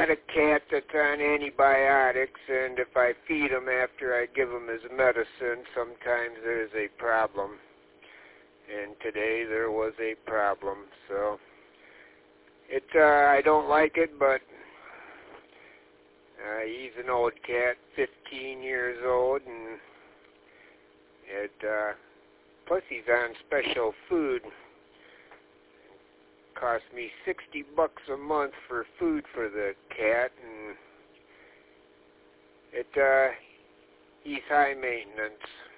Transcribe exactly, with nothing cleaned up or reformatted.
got a cat that's on antibiotics, and if I feed him after I give him his medicine, sometimes there's a problem. And today there was a problem, so it, uh, I don't like it, but uh, he's an old cat, fifteen years old, and it, uh, plus he's on special food. It cost me sixty bucks a month for food for the cat, and it, uh, he's high maintenance.